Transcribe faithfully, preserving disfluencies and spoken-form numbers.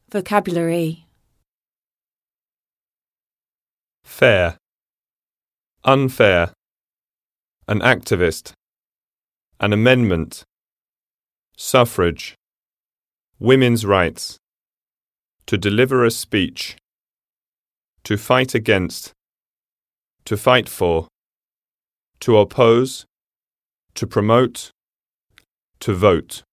Vocabulary. Fair, unfair, an activist, an amendment, suffrage, women's rights, to deliver a speech, to fight against, to fight for, to oppose, to promote, to vote.